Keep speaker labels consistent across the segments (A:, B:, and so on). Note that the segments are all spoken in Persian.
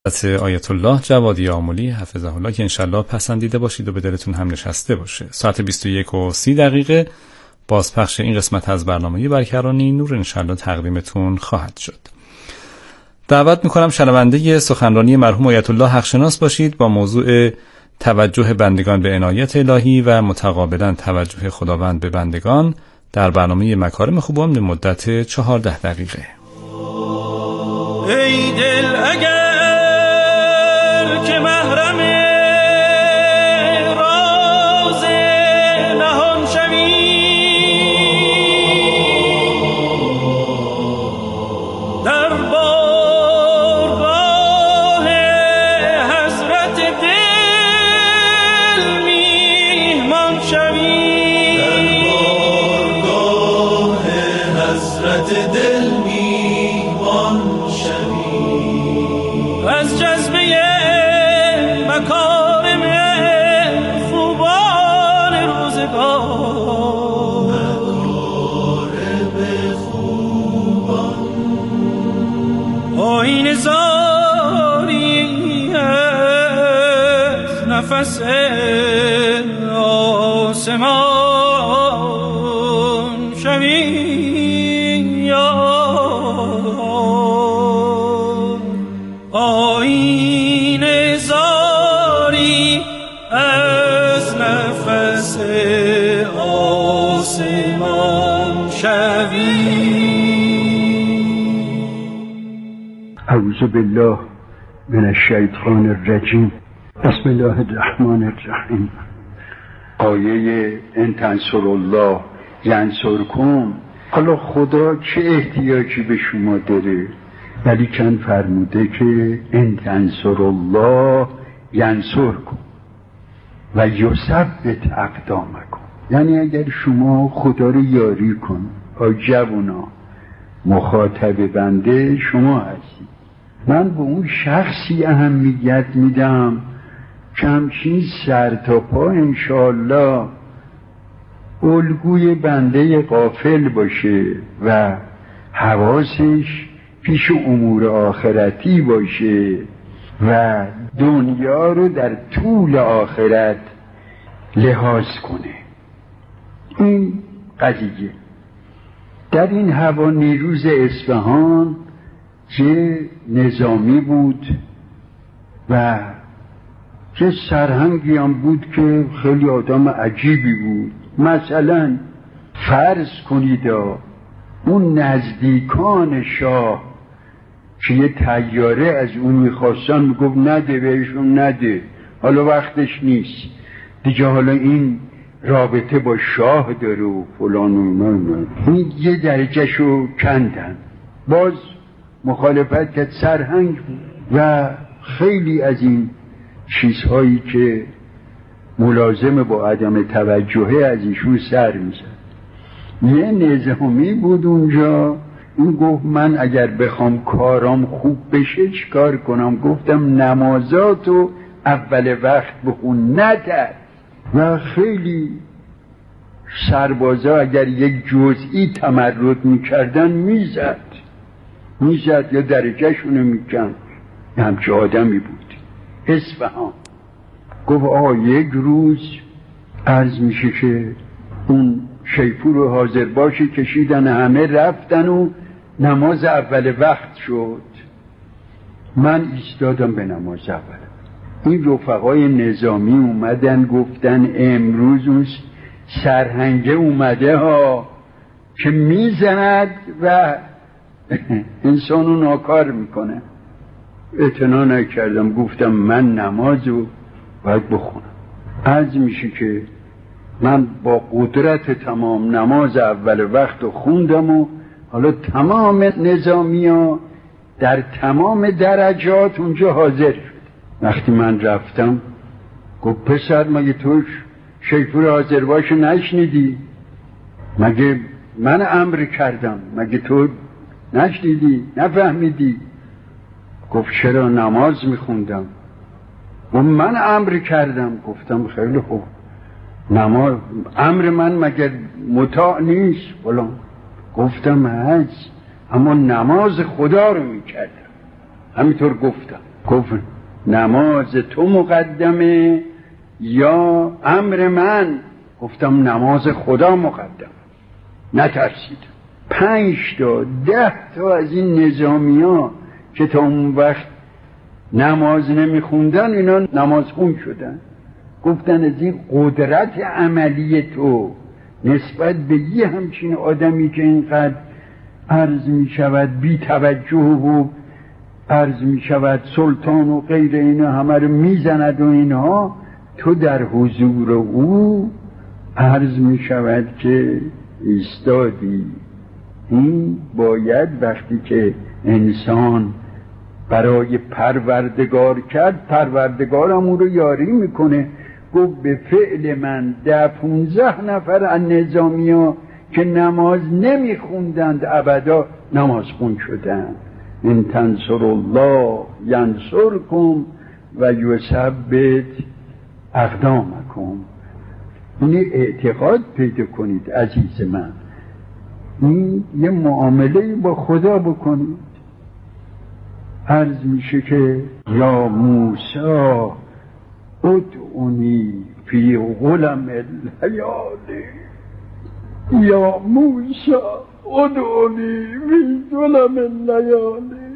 A: آیت الله جوادی آملی حفظه الله که انشالله پسندیده باشید و به دلتون هم نشسته باشه. ساعت 21:30 بازپخش این قسمت از برنامه برکرانی نور انشالله تقدیمتون خواهد شد. دعوت میکنم شنونده سخنرانی مرحوم آیت الله حقشناس باشید با موضوع توجه بندگان به عنایت الهی و متقابلا توجه خداوند به بندگان در برنامه مکارم خوبان به مدت 14 دقیقه.
B: ای دل اگر که محرم راز نهان شوی، در بارگاه حضرت دل میهمان شوی، در بارگاه حضرت دل میهمان شوی، از جذبه مکارم خوبان روزگار، مکارم خوبان آیین زاری از نفس آسمان شوی، آیین زاری از نفس آسمان شوی.
C: اعوذ بالله من الشیطان الرجیم. بسم الله الرحمن الرحیم. آیه ان تنصروا الله ینصرکم. حالا خدا چه احتیاجی به شما داره؟ ولی کن فرموده که ان تنصروا الله ینصرکم و یثبت اقدامکم. یعنی اگر شما خدا رو یاری کن، جوونا مخاطب بنده شما هستی، من به اون شخصی اهمیت میدم که همچین سر تا پا انشاءالله الگوی بنده غافل باشه و حواسش پیش امور آخرتی باشه و دنیا رو در طول آخرت لحاظ کنه. این قضیه در این هوا نیروز اصفهان که نظامی بود و که سرهنگی هم بود که خیلی آدم عجیبی بود. مثلا فرض کنید اون نزدیکان شاه که یه طیاره از اون میخواستن، میگفت نده بهشون، نده، حالا وقتش نیست دیگه، حالا این رابطه با شاه داره و فلان و این یه درجه شو کندن. باز مخالفت کرد، سرهنگ بود و خیلی از این چیزهایی که ملازم با عدم توجهه از ایشون سر میزد. یه نظامی بود اونجا، این گفت من اگر بخوام کارام خوب بشه چیکار کنم؟ گفتم نمازاتو اول وقت بخون، ندر. و خیلی سربازا اگر یک جزئی تمرد میکردن میزد یا درجهشونو میکند. همچه آدمی بود. اصفهان. گفت یک روز عرض میشه که اون شیپور و حاضر باشی کشیدن، همه رفتن و نماز اول وقت شد. من ایستادم به نماز اول. این رفقای نظامی اومدن گفتن امروز اون سرهنگه اومده ها که میزند و انسانو ناکار میکنه. اعتنا نکردم، گفتم من نمازو باید بخونم. عرض میشه که من با قدرت تمام نماز اول وقت رو خوندم و حالا تمام نظامی ها در تمام درجات اونجا حاضر شد. وقتی من رفتم گفت پسر مگه تو شیپور حاضر باش نشنیدی؟ مگه من امر کردم؟ مگه تو نشنیدی؟ نفهمیدی؟ گفت چرا نماز میخوندم. و من امر کردم. گفتم خیلی خوب، نماز امر من مگر مطاع نیست؟ فلان. گفتم هست، اما نماز خدا رو میکردم. همینطور گفتم. گفت نماز تو مقدمه یا امر من؟ گفتم نماز خدا مقدم. نترسید. 5 تا 10 تا از این نظامی ها که تا اون وقت نماز نمیخوندن اینا نماز خون شدن. گفتن از این قدرت عملی تو نسبت به یه همچین آدمی که اینقدر عرض می شود بی توجه و عرض می شود سلطان و غیر اینا همه رو می زند و اینها، تو در حضور او عرض می شود که ایستادی. این باید وقتی که انسان برای پروردگار کرد، پروردگار هم اون رو یاری میکنه. گفت به فعل من 10-15 نفر از نظامی ها که نماز نمیخوندند ابدا نماز خون شدند. ان تنصر الله ینصرکم و یثبت اقدامکم. این اعتقاد پیدا کنید عزیز من. این یه معامله با خدا بکنید. عرض میشه که یا موسی ادعونی فی ظلم اللیالی، یا موسی ادعونی فی ظلم اللیالی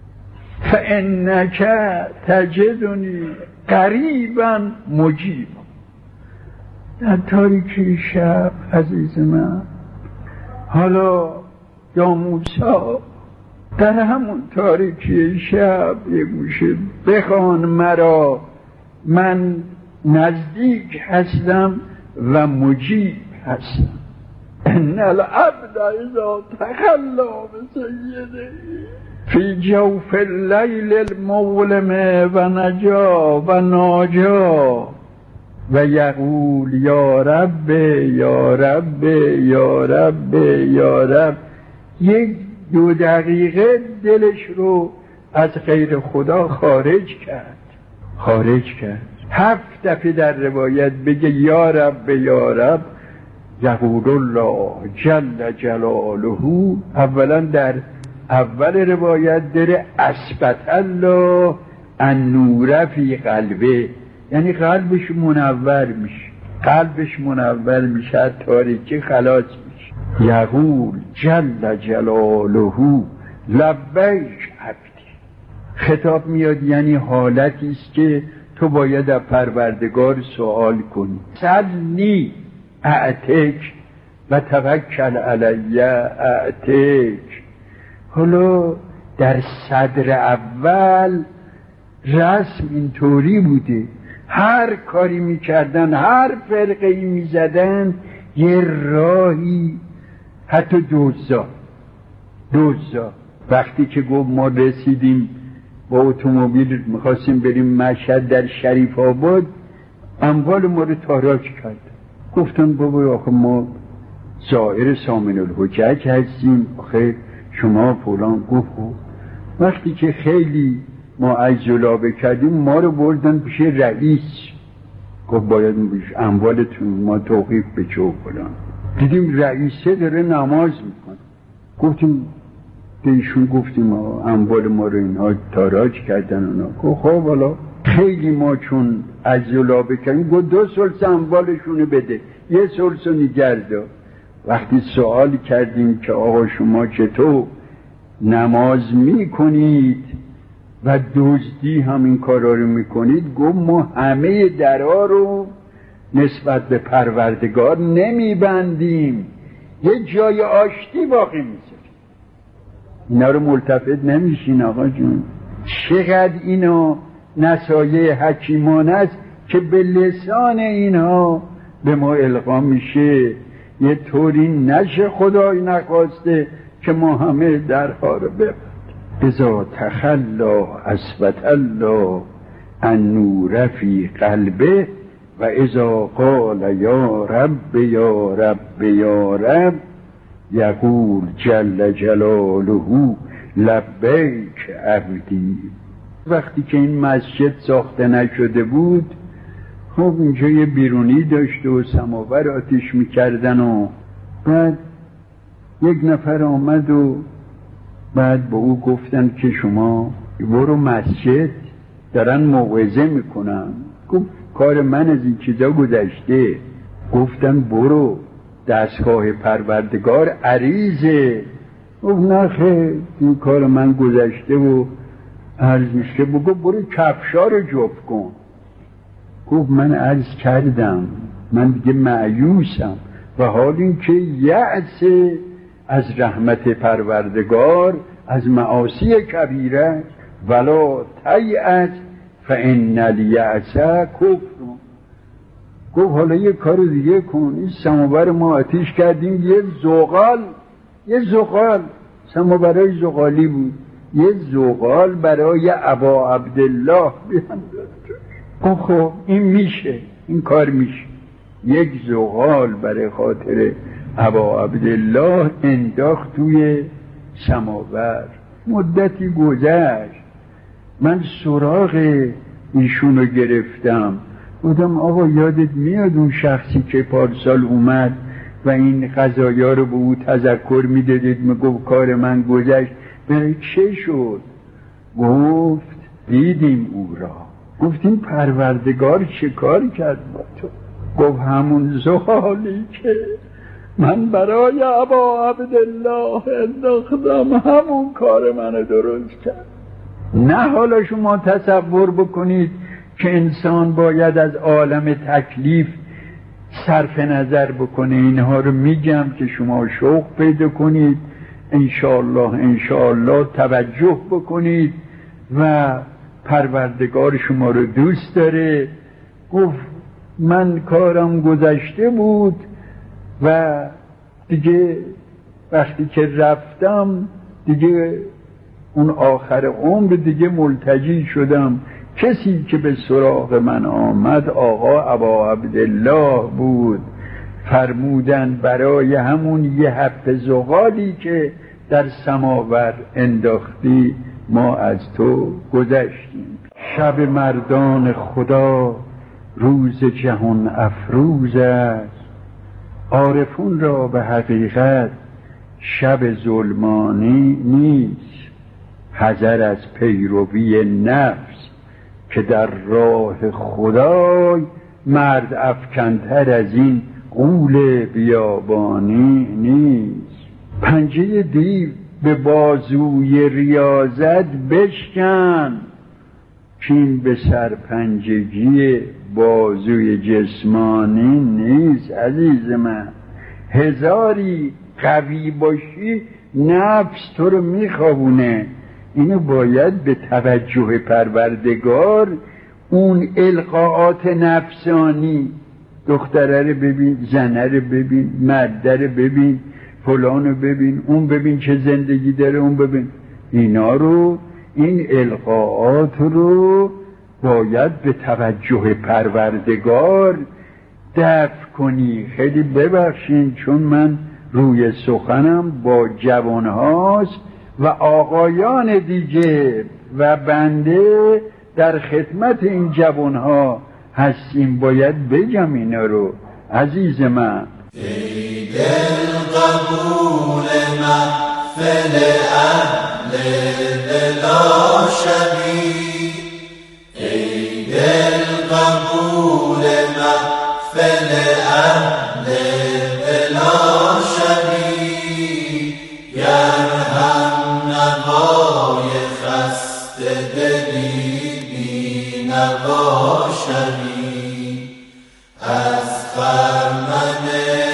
C: فانک تجدنی قریبا مجیبا. در تاریکی شب عزیز من، حالا یا موسی در همون تاریکی شب یه گوشه بخوان مرا، من نزدیک هستم و مجیب هستم. ان العبد اذا تخلی بسیده فی جوف اللیل المظلم و نجا و ناجا و یقول یا رب یا رب یا رب یا رب. 1-2 دقیقه دلش رو از غیر خدا خارج کرد. 7 دفعه در روایت بگه یا رب یا رب، یقول الله جل جلاله. اولا در اول روایت داره اثبت الله النور فی قلبه، یعنی قلبش منور میشه، از تاریکی خلاص میشه. یقول جل جلاله لبیک عبدی. خطاب میاد یعنی حالتی است که تو باید از پروردگار سوال کنی. سلنی اعتک و توکل علی اعتک. حالا در صدر اول رسم اینطوری بوده، هر کاری میکردن، هر فرقه‌ای میزدن، یه راهی، حتی دوزا. وقتی که گفت ما رسیدیم با اتومبیل میخواستیم بریم مشهد در شریف آباد، اموال ما رو تاراج کرد. گفتن بابا آخه ما زائر سامن الحجج هستیم، آخه شما فلان. گفت وقتی که خیلی ما عجلابه کردیم ما رو بردن پیش رئیس. گفت باید اموالتون ما توقیف بچه و فلان. دیدیم رئیسه داره نماز میکن. گفتیم دیشون، گفتیم اموال ما رو اینها تاراج کردن اونا. گفت خب والا خیلی ما چون عجلابه کردیم، گفت 2 ثلث اموالشونو بده، 1 ثلث رو نگرد. وقتی سوال کردیم که آقا شما چطور نماز میکنید و دزدی همین کارا رو میکنید؟ گفت ما همه درها رو نسبت به پروردگار نمیبندیم، یه جای آشتی باقی میذاریم. اینا رو ملتفت نمیشین آقا جون. چقدر اینا نصایح حکیمانه است که به لسان اینها به ما القا میشه. یه طوری نشه خدای نخواسته که ما همه درها رو ببند. اذا تخلا اثبت الله النور فی قلبه و اذا قال یا رب یا رب یا رب یقول جل جلاله لبیک عبدی. وقتی که این مسجد ساخته نشده بود، خب اینجا یه بیرونی داشته و سماور آتیش میکردن و بعد یک نفر آمد و بعد با او گفتن که شما برو مسجد دارن موعظه میکنن. گفت کار من از این چیزا گذشته. گفتن برو دستگاه پروردگار عریضه. گفت نه خیر این کار من گذشته و عرض میشه. بگو برو کفشا رو جفت کن. گفت من عرض کردم من دیگه مایوسم و حال این که یأس از رحمت پروردگار از معاصی کبیره ولا تیأس فإن الیأس کفر. گفت حالا یه کار دیگه کن. این سماور ما آتیش کردیم یه زغال سماورای زغالی بود، یه زغال برای ابا عبدالله بیانداز. گفت خب این میشه، این کار میشه. یک زغال برای خاطر ابا عبدالله انداخت توی سماور. مدتی گذشت من سراغ ایشونو گرفتم. گفتم آقا یادت میاد اون شخصی که پارسال اومد و این قضایا رو به او تذکر میدادید میگفت کار من گذشت، برای چه شد؟ گفت دیدیم او را. گفتیم پروردگار چه کار کرد با تو؟ گفت همون زغالی که من برای ابا عبدالله انداختم همون کار منو درست کرد. نه حالا شما تصور بکنید که انسان باید از عالم تکلیف صرف نظر بکنه. اینها رو میگم که شما شوق پیدا کنید، انشاءالله توجه بکنید و پروردگار شما رو دوست داره. گفت من کارم گذشته بود و دیگه وقتی که رفتم دیگه اون آخر عمر دیگه ملتجی شدم. کسی که به سراغ من آمد آقا ابا عبدالله بود. فرمودن برای همون یه حب زغالی که در سماور انداختی ما از تو گذشتیم. شب مردان خدا روز جهان افروز است، عارفون را به حقیقت شب ظلمانی نیست. حذر از پیروی نفس که در راه خدای مرد افکنتر از این غول بیابانی نیست. پنجه دیو به بازوی ریاضت بشکن، چین به سرپنجگی بازوی جسمانی نیست. عزیز من هزاری قوی باشی نفس تو رو میخوابونه. اینو باید به توجه پروردگار اون القاءات نفسانی، دختره رو ببین، زنه رو ببین، مرده رو ببین، فلان رو ببین، اون ببین چه زندگی داره، اون ببین، اینا رو، این القاءات رو باید به توجه پروردگار دفع کنی. خیلی ببخشین چون من روی سخنم با جوانهاست و آقایان دیگه و بنده در خدمت این جوانها هستیم، باید بگم اینا رو. عزیز من
D: ای دل قبول محفل اهل دلا شوی، ای دل قبول محفل اهل دلا شوی، گر هم نوای خسته دلی بی نوا شوی، از خرمن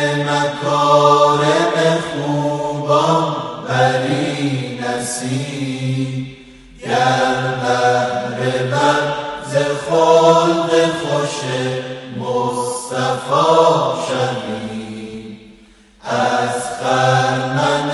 D: مکارم خوبان بری نصیب، گر بهره بر ز خلق خوش مصطفی شوی، از خرمن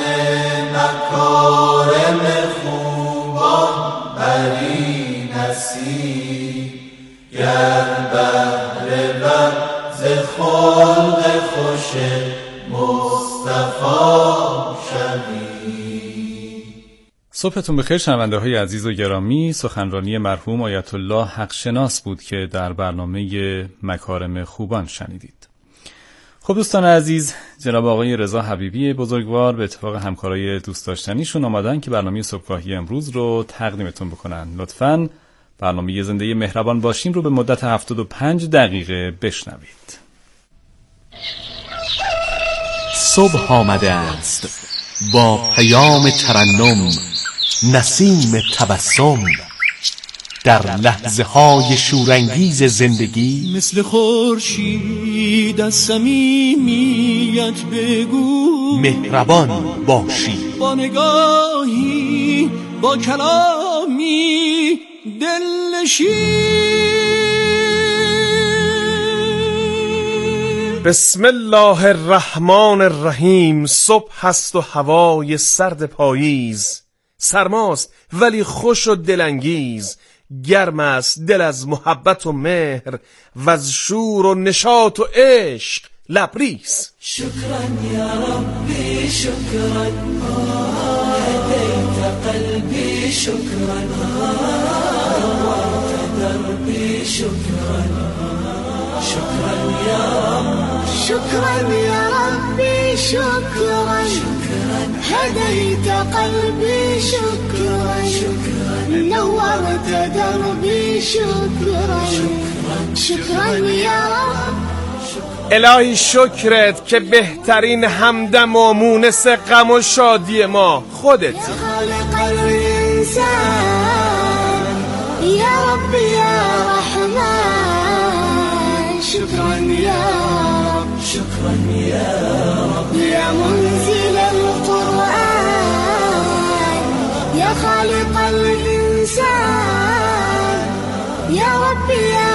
D: مکارم خوبان بری نصیب، گر بهره بر ز خلق خوش مصطفی شوی.
A: صبحتون بخیر شنونده های عزیز و گرامی. سخنرانی مرحوم آیت الله حق شناس بود که در برنامه مکارم خوبان شنیدید. خب دوستان عزیز، جناب آقای رضا حبیبی بزرگوار به اتفاق همکارای دوست داشتنیشون آمدن که برنامه صبحگاهی امروز رو تقدیمتون بکنن. لطفاً برنامه زنده مهربان باشیم رو به مدت 75 دقیقه بشنوید.
E: صبح آمده است با پیام ترنم، نسیم تبسم، در لحظه های شورانگیز زندگی
B: مثل خورشید از صمیمیت بگو
E: مهربان باشی.
B: با نگاهی، با کلامی دلنشین.
F: بسم الله الرحمن الرحیم. صبح هست و هوای سرد پاییز، سرماست ولی خوش و دلانگیز. گرم است دل از محبت و مهر، و از شور و نشاط و عشق لبریز.
B: شکرا یا ربی شکرا، هدیت قلبی شکرا، نورت دربی شکرا. شکرا یا
G: شكرا يا ربي شكرا، هديت قلبي شكرا، نورت دربي شكرا. شكرا يا رب.
F: الهی شکرت که بهترین همدم و مونس غم و شادی ما خودت.
G: يا خالق الإنسان يا ربي يا رحمن. شكرا يا رب،
B: شكرا يا رب،
G: يا منزل القرآن، يا خالق الإنسان يا ربي يا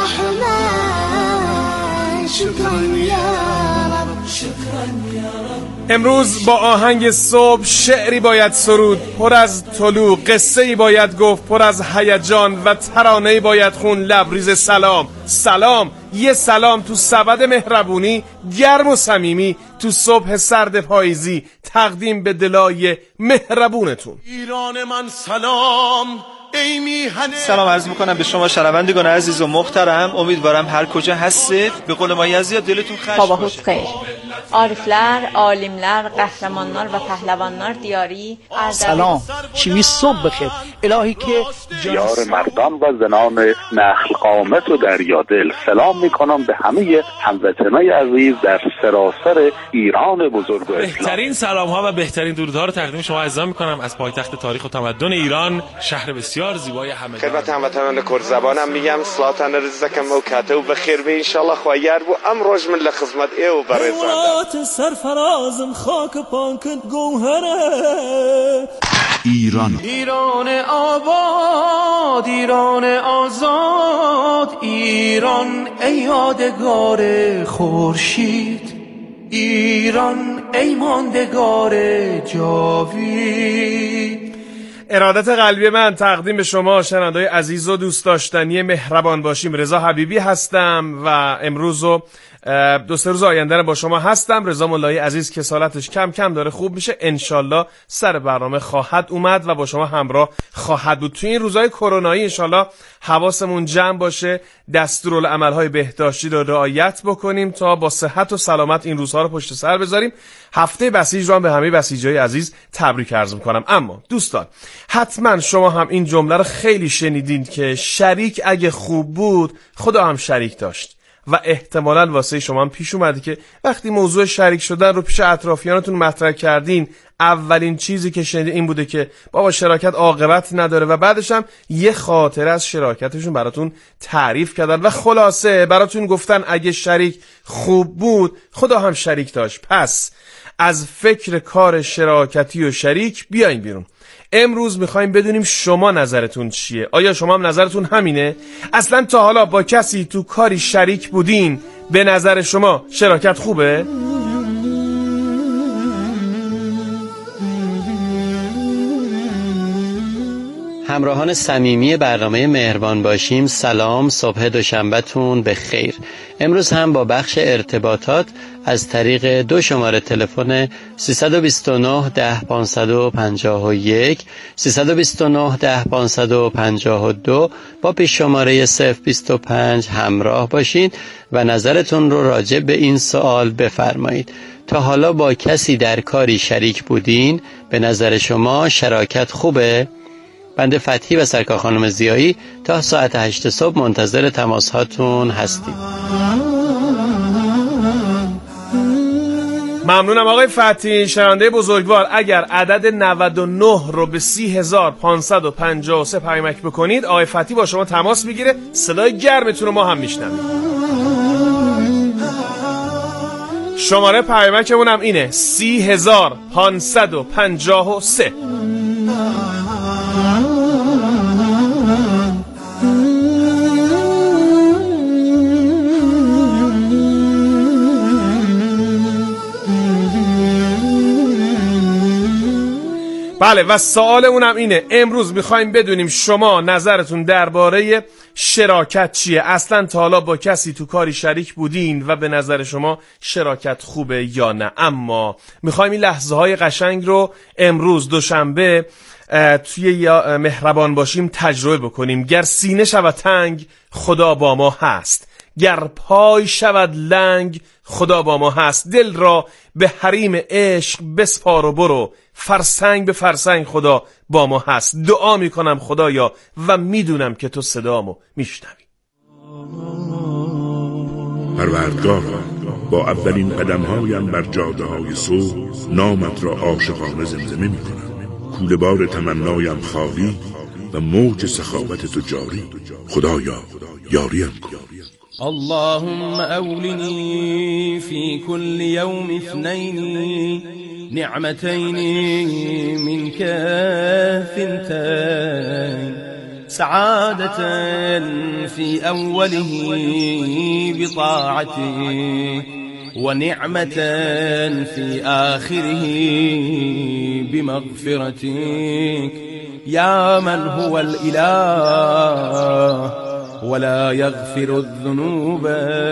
G: رحمن. شكرا يا رب، شكرا يا رب.
F: امروز با آهنگ صبح شعری باید سرود، پر از طلوع، قصه‌ای باید گفت پر از هیجان، و ترانه‌ای باید خون لبریز سلام. سلام، یه سلام تو سبد مهربونی گرم و صمیمی تو صبح سرد پاییزی، تقدیم به دلای مهربونتون.
B: ایران من سلام، ای میهنه.
H: سلام عرض میکنم به شما شنوندگان عزیز و محترم. امیدوارم هر کجا هستید به قول ما یزدیا دلتون خوش باشه.
I: Ariflər, alimlər, qəhrəmanlar və pəhləvanlar diyarı
J: سلام، چیمی صبح بخیر. الهی که
K: دیار مردان و زنان نخل قامت و دریادل، سلام میکنم به همه هموطنای عزیز در سراسر ایران بزرگ و اسلام.
L: بهترین سلام ها و بهترین درودها رو تقدیم شما عزیزان میکنم از پایتخت تاریخ و تمدن ایران، شهر بسیار زیبای همدان.
M: خدمت هموطنان کرد زبانم میگم سلامتان رزقکم و کاتو بخیر به ان شاء الله خوایر بو امروز من لخدمت ایو برزاده
B: سرفرازم خاک پاکت گوهره.
E: ایران،
B: ایران آباد، ایران آزاد، ایران ای یادگار خورشید، ایران ای ماندگار جاوید.
F: ارادت قلبی من تقدیم به شما شنونده‌های عزیز و دوست داشتنی مهربان باشیم. رضا حبیبی هستم و امروز و دو سه روز آینده با شما هستم. رضا ملایی عزیز کسالتش کم کم داره خوب میشه، انشالله سر برنامه خواهد اومد و با شما همراه خواهد بود. توی این روزهای کرونایی انشالله حواسمون جمع باشه، دستورالعمل‌های بهداشتی رو رعایت بکنیم تا با صحت و سلامت این روزها رو پشت سر بذاریم. هفته بسیج رو به همه بسیجای عزیز تبریک عرض میکنم. اما دوستان، حتما شما هم این جمله رو خیلی شنیدین که شریک اگه خوب بود خدا هم شریک داشت، و احتمالاً واسه شما هم پیش اومده که وقتی موضوع شریک شدن رو پیش اطرافیانتون مطرح کردین، اولین چیزی که شنیدین این بوده که بابا شراکت عاقبت نداره، و بعدش هم یه خاطره از شراکتشون براتون تعریف کردن و خلاصه براتون گفتن اگه شریک خوب بود خدا هم شریک داشت. پس از فکر کار شراکتی و شریک بیاین بیرون. امروز میخوایم بدونیم شما نظرتون چیه. آیا شما هم نظرتون همینه؟ اصلا تا حالا با کسی تو کاری شریک بودین؟ به نظر شما شراکت خوبه؟
N: همراهان صمیمی برنامه مهربان باشیم، سلام، صبح دوشنبهتون به خیر. امروز هم با بخش ارتباطات از طریق دو شماره تلفن 329 10 551 329 10 552 با پیش شماره 025 همراه باشین و نظرتون رو راجع به این سوال بفرمایید. تا حالا با کسی در کاری شریک بودین؟ به نظر شما شراکت خوبه؟ بنده فتحی و سرکار خانم زیایی تا ساعت 8 صبح منتظر تماس هاتون هستیم.
F: ممنونم آقای فتحی. شنونده بزرگوار، اگر عدد 99 رو به 30553 پیامک بکنید آقای فتحی با شما تماس میگیره، صدای گرمتون رو ما هم میشنویم. شماره پیامکمون هم اینه 30553. بله و سوالمون هم اینه، امروز میخوایم بدونیم شما نظرتون درباره شراکت چیه؟ اصلا تا حالا با کسی تو کاری شریک بودین و به نظر شما شراکت خوبه یا نه؟ اما میخوایم این لحظه های قشنگ رو امروز دوشنبه توی مهربان باشیم تجربه بکنیم. گر سینه شود تنگ خدا با ما هست، گر پای شود لنگ خدا با ما هست. دل را به حریم عشق بسپار و برو، فرسنگ به فرسنگ خدا با ما هست. دعا میکنم خدایا و میدونم که تو صدامو میشنوی.
O: پروردگارا، با اولین قدمهایم بر جاده‌های صبح نامت را عاشقانه زمزمه میکنم. کوله بار تمنایم خالی و موج سخاوت تو جاری. خدایا یاریم کن.
P: اللهم أولني في كل يوم اثنين نعمتين منك ثنتين، سعادة في أوله بطاعتك ونعمة في آخره بمغفرتك يا من هو الإله ولا يغفر الذنوب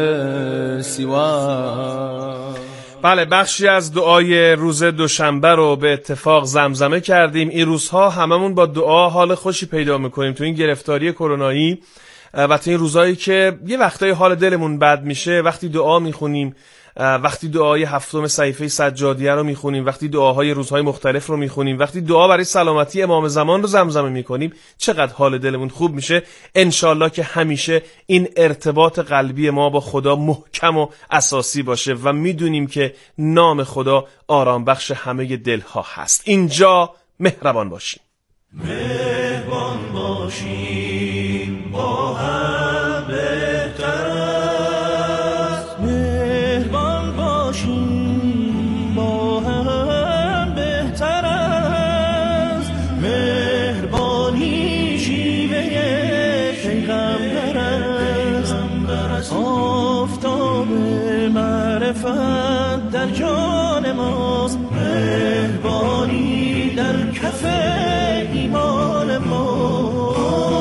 P: سوا.
F: بله، بخشی از دعای روز دوشنبه رو به اتفاق زمزمه کردیم. این روزها هممون با دعا حال خوشی پیدا میکنیم تو این گرفتاری کرونایی و تو این روزهایی که یه وقتای حال دلمون بد میشه. وقتی دعا میخونیم، وقتی دعای هفتم صحیفه سجادیه رو میخونیم، وقتی دعاهای روزهای مختلف رو میخونیم، وقتی دعا برای سلامتی امام زمان رو زمزمه میکنیم، چقدر حال دلمون خوب میشه. انشالله که همیشه این ارتباط قلبی ما با خدا محکم و اساسی باشه و میدونیم که نام خدا آرام بخش همه دلها هست. اینجا مهربان باشیم.
D: مهربان باشیم با هم بهتر. در جان ماست، مهربانی در کف ایمان ما.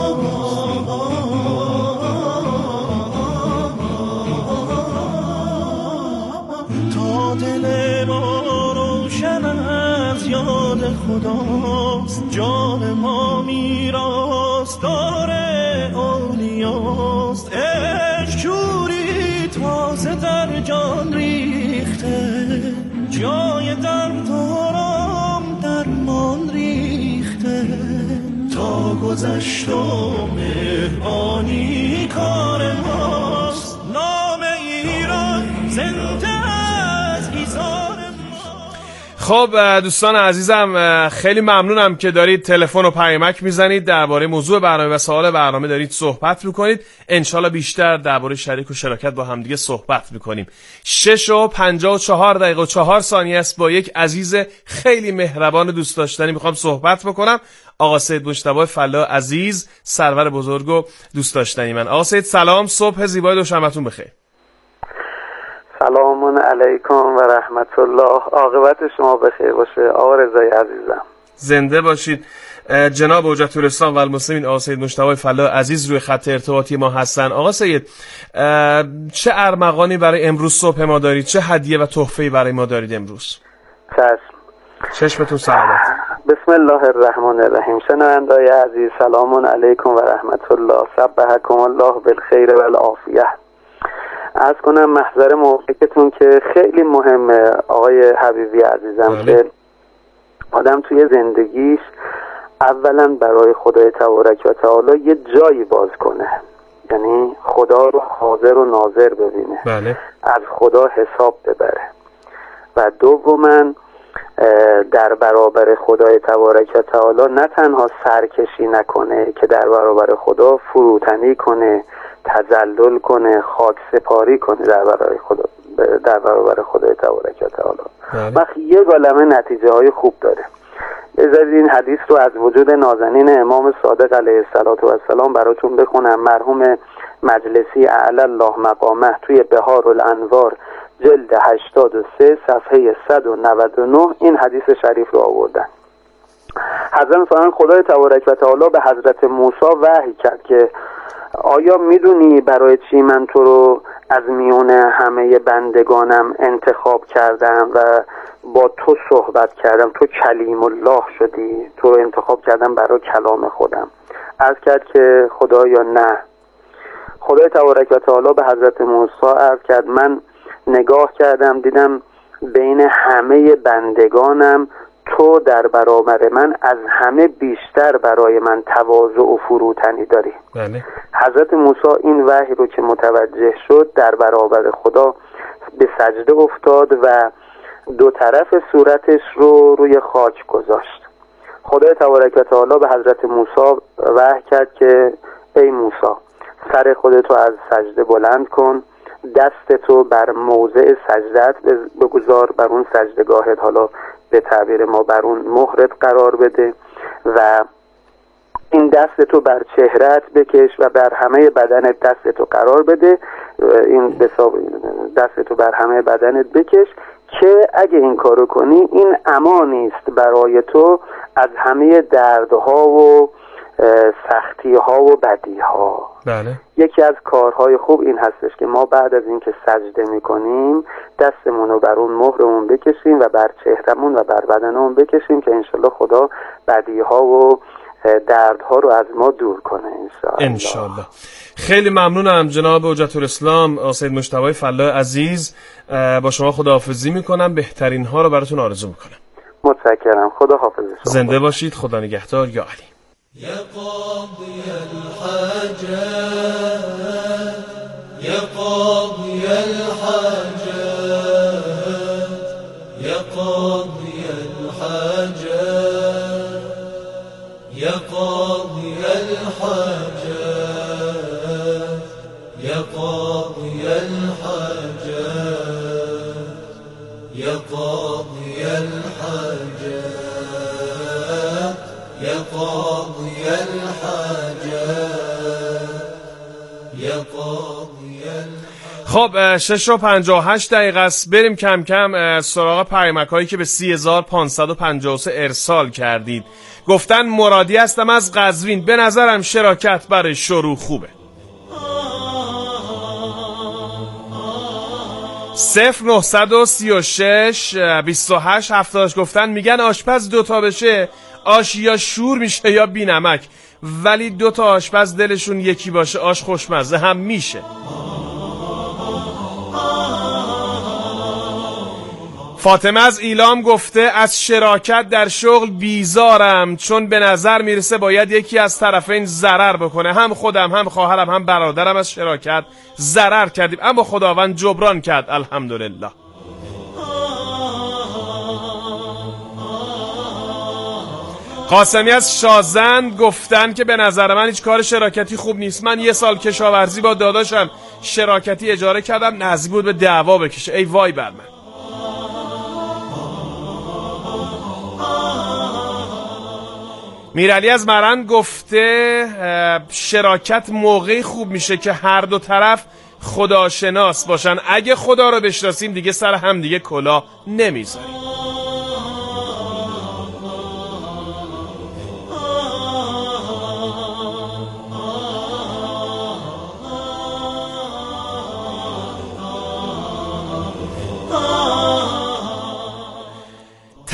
D: تا دل ما روشن از یاد خداست، جان ما میراثدار اولیاست. عشق جوری تازه در جان ریخته، جای درد آرام درمان ریخته. تا گذشت و مهربانی کار ماست، نام ایران زنده از ایزار ما.
F: خب دوستان عزیزم، خیلی ممنونم که دارید تلفن و پیامک میزنید، درباره موضوع برنامه و سوال برنامه دارید صحبت میکنید. انشالله بیشتر درباره شریک و شراکت با همدیگه صحبت میکنیم. 6:54 و 4 ثانیه است. با یک عزیز خیلی مهربان دوست داشتنی میخوام صحبت بکنم. آقا سید مجتبی فلا عزیز، سرور بزرگ و دوست داشتنی من. آقا سید سلام، صبح زیبای دوشنبهتون بخیر.
Q: سلام علیکم و رحمت الله. عاقبت شما بخیر باشه آقا رضای عزیزم.
F: زنده باشید. جناب حجت الاسلام و المسلمین آقا سید مجتبی فلا عزیز روی خط ارتباطی ما هستن. آقا سید، چه ارمغانی برای امروز صبح ما دارید؟ چه هدیه و تحفه‌ای برای ما دارید امروز؟ چشمتون سلامت.
Q: بسم الله الرحمن الرحیم. شنونده‌های عزیز سلام علیکم و رحمت الله. صبحکم الله بالخیر و العافیه. عرض کنم محضر موقعیتون که خیلی مهمه آقای حبیبی عزیزم که آدم توی زندگیش اولا برای خدای تبارک و تعالی یه جایی باز کنه، یعنی خدا رو حاضر و ناظر ببینه،
F: بله.
Q: از خدا حساب ببره. و دوما در برابر خدای تبارک و تعالی نه تنها سرکشی نکنه که در برابر خدا فروتنی کنه، تذلل کنه، خاک سپاری کنه در برابر خدای تبارک و تعالی. وقتی یک عالمه نتیجه های خوب داره. بذارید این حدیث رو از وجود نازنین امام صادق علیه السلام براتون بخونم. مرحوم مجلسی اعلی الله مقامه توی بهار الانوار جلد 83 صفحه 199 این حدیث شریف رو آوردن. حضرت فرمان خدای تبارک و تعالی به حضرت موسی وحی کرد که آیا میدونی برای چی من تو رو از میون همه بندگانم انتخاب کردم و با تو صحبت کردم، تو کلیم الله شدی، تو رو انتخاب کردم برای کلام خودم. عرض کرد که خدایا نه. خدای تبارک و تعالی به حضرت موسی عرض کرد من نگاه کردم دیدم بین همه بندگانم تو در برابر من از همه بیشتر برای من تواضع و فروتنی داری.
F: بله.
Q: حضرت موسی این وحی رو که متوجه شد در برابر خدا به سجده افتاد و دو طرف صورتش رو روی خاک گذاشت. خدای تبارک و تعالی به حضرت موسی وحی کرد که ای موسی سر خودتو از سجده بلند کن، دستتو بر موضع سجدت بگذار، بر اون سجدگاهت، حالا به تعبیر ما بر اون مهرت قرار بده و این دستتو بر چهرت بکش و بر همه بدنت دستتو قرار بده، این دستتو بر همه بدنت بکش که اگه این کارو کنی این امانی است برای تو از همه دردها و سختی ها و بدی ها.
F: بله.
Q: یکی از کارهای خوب این هستش که ما بعد از اینکه سجده میکنیم دستمون رو بر اون مهرمون بکشیم و بر چهرمون و بر بدنمون بکشیم که انشالله خدا بدی ها و دردها رو از ما دور کنه
F: انشالله. خیلی ممنونم جناب حجت الاسلام سید مجتبی فلاح عزیز. با شما خداحافظی میکنم، بهترین ها رو براتون آرزو میکنم.
Q: متشکرم. خدا حافظ شما.
F: زنده باشید. خدا نگهدار. یا علی.
D: يا قاضي الحاجات يا قاضي الحاجات يا قاضي الحاجات يا قاضي الحاجات يا قاضي الحاجات يا قاضي الحاجات يا قاضي الحاجات يا قاضي الحاجات.
F: خب 6:58 است. بریم کم کم سراغ پیامک هایی که به 30553 ارسال کردید. گفتن مرادی هستم از قزوین، به نظرم شراکت برای شروع خوبه. 0936 28 70 گفتن میگن آشپز دوتا بشه آش یا شور میشه یا بی نمک، ولی دوتا آشپز دلشون یکی باشه آش خوشمزه هم میشه. فاطمه از ایلام گفته از شراکت در شغل بیزارم، چون به نظر میرسه باید یکی از طرفین ضرر بکنه. هم خودم هم خواهرم هم برادرم از شراکت ضرر کردیم، اما خداوند جبران کرد الحمدلله. قاسمی از شازند گفتن که به نظر من هیچ کار شراکتی خوب نیست. من 1 سال کشاورزی با داداشم شراکتی اجاره کردم، نزدیک بود به دعوا بکشه. ای وای بر من. میرعلی از مرند گفته شراکت موقعی خوب میشه که هر دو طرف خداشناس باشن. اگه خدا رو بشناسیم دیگه سر هم دیگه کلاه نمیذاریم.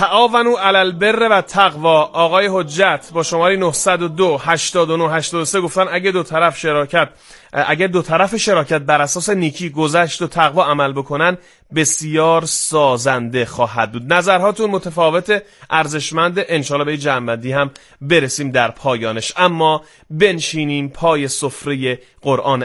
F: تعاونوا علی البر و تقوا. آقای حجت با شماره 902 89 83 گفتن اگه دو طرف شراکت بر اساس نیکی، گذشت و تقوا عمل بکنن بسیار سازنده خواهد بود. نظرهاتون متفاوت، ارزشمند، انشالله به جمع‌بندی هم برسیم در پایانش. اما بنشینیم پای سفره قرآن